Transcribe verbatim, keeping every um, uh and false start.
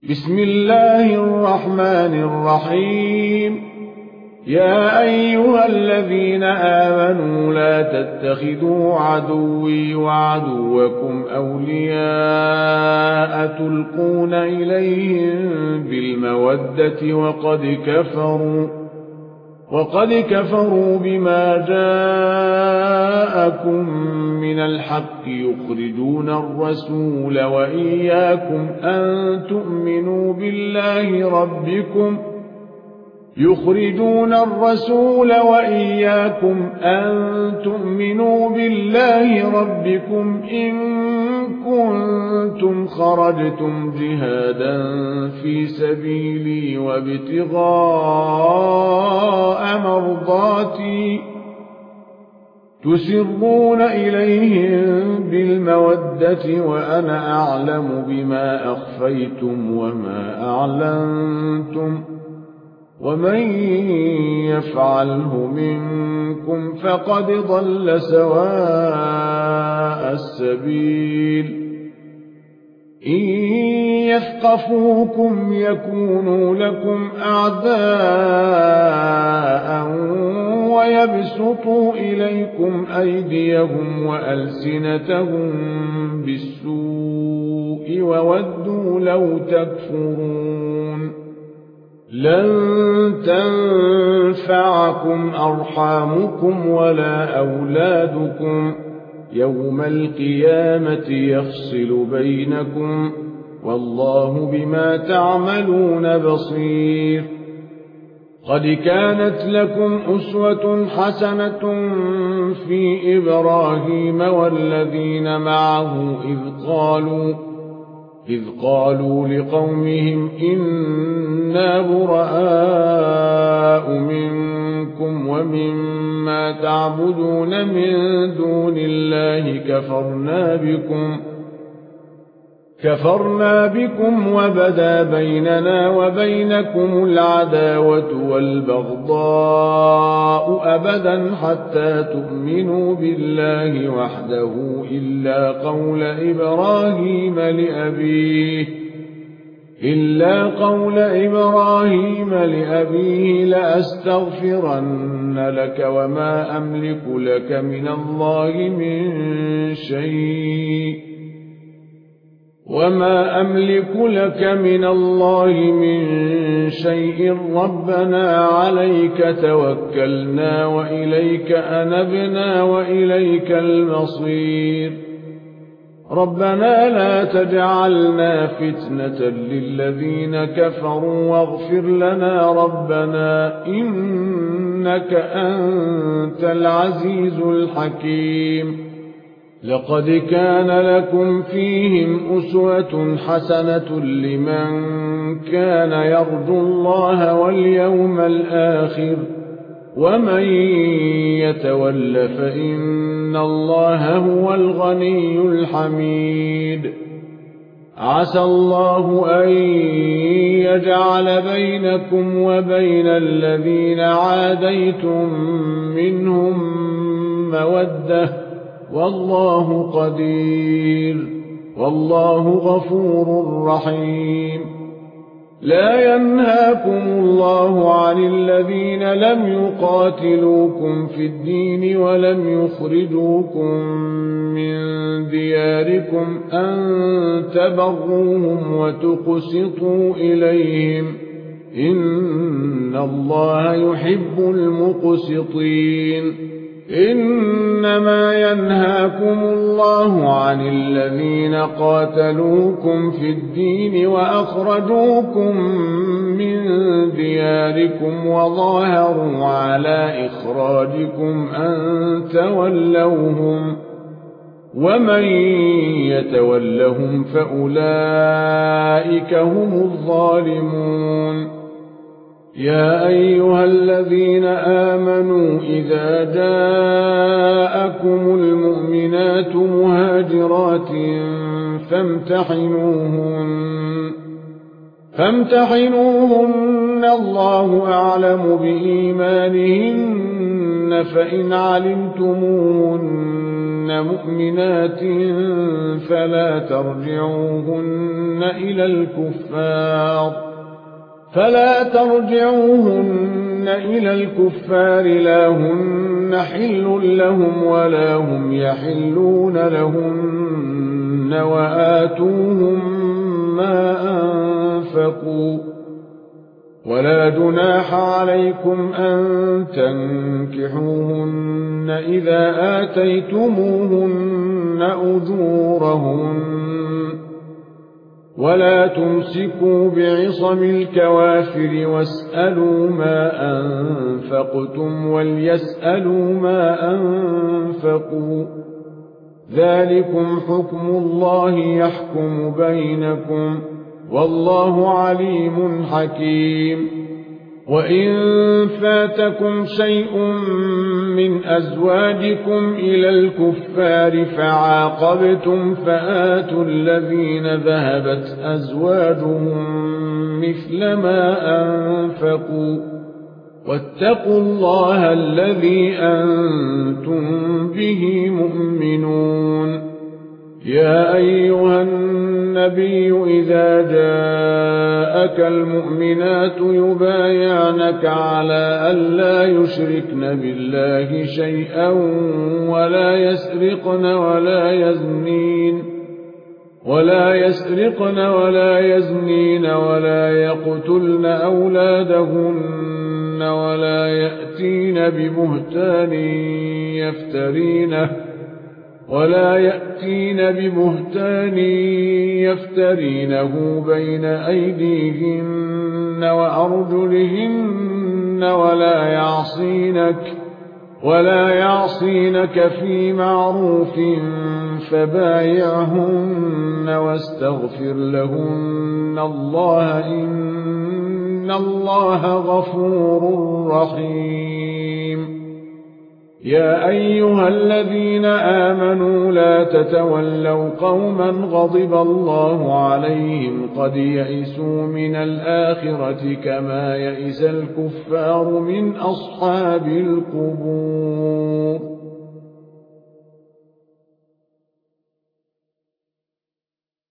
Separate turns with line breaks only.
بسم الله الرحمن الرحيم. يا أيها الذين آمنوا لا تتخذوا عدوي وعدوكم أولياء تلقون إليهم بالمودة وقد كفروا وقد كفروا بما جاءكم من الحق يخرجون الرسول وإياكم أن تؤمنوا بالله ربكم يخرجون الرسول وإياكم أن تؤمنوا بالله ربكم إن كنتم خرجتم جهادا في سبيلي وابتغاء مرضاتي تسرون إليهم بالمودة وأنا أعلم بما أخفيتم وما أعلنتم ومن يفعله منكم فقد ضل سواء السبيل. إن يثقفوكم يكونوا لكم أعداء ويبسطوا إليكم أيديهم وألسنتهم بالسوء وودوا لو تكفرون. لن تنفعكم أرحامكم ولا أولادكم يوم القيامة يفصل بينكم والله بما تعملون بصير. قد كانت لكم أسوة حسنة في إبراهيم والذين معه إذ قالوا إذ قالوا لقومهم إنا براء منكم ومما تعبدون من دون الله كفرنا بكم كفرنا بكم وبدا بيننا وبينكم العداوة والبغضاء أبدا حتى تؤمنوا بالله وحده إلا قول إبراهيم لأبيه إلا قول إبراهيم لأبيه لأستغفرن لك وما أملك لك من الله من شيء وما أملك لك من الله من شيء ربنا عليك توكلنا وإليك أنبنا وإليك المصير. ربنا لا تجعلنا فتنة للذين كفروا واغفر لنا ربنا إنك أنت العزيز الحكيم. لقد كان لكم فيهم أسوة حسنة لمن كان يرجو الله واليوم الآخر ومن يتول فإن الله هو الغني الحميد. عسى الله أن يجعل بينكم وبين الذين عاديتم منهم مودة والله قدير والله غفور رحيم. لا ينهاكم الله عن الذين لم يقاتلوكم في الدين ولم يخرجوكم من دياركم أن تبروهم وتقسطوا إليهم إن الله يحب المقسطين. إنما ينهاكم الله عن الذين قاتلوكم في الدين وأخرجوكم من دياركم وظاهروا على إخراجكم أن تولوهم ومن يتولهم فأولئك هم الظالمون. يا أيها الذين آمنوا إذا جاءكم المؤمنات مهاجرات فامتحنوهن فامتحنوهن الله أعلم بإيمانهن فإن علمتموهن مؤمنات فلا ترجعوهن إلى الكفار فلا ترجعوهن إلى الكفار لا هن حل لهم ولا هم يحلون لهن وآتوهم ما أنفقوا ولا جناح عليكم أن تنكحوهن إذا آتيتموهن أجورهن ولا تمسكوا بعصم الكوافر واسألوا ما أنفقتم وليسألوا ما أنفقوا ذلكم حكم الله يحكم بينكم والله عليم حكيم وإن فاتكم شيء من أزواجكم إلى الكفار فعاقبتم فآتوا الذين ذهبت أزواجهم مثل ما أنفقوا واتقوا الله الذي أنتم به مؤمنون يا أيها النبي إذا جاءك المؤمنات يبايعنك على ألا يشركن بالله شيئا ولا يسرقن ولا يزنين ولا يسرقن ولا يزنين ولا يقتلن أولادهن ولا يأتين ببهتان يفترينه ولا يأتين ببهتان يفترينه بين أيديهن وأرجلهن ولا يعصينك ولا يعصينك في معروف فبايعهن واستغفر لهن الله إن الله غفور رحيم يا أيها الذين آمنوا لا تتولوا قوما غضب الله عليهم قد يئسوا من الآخرة كما يئس الكفار من أصحاب القبور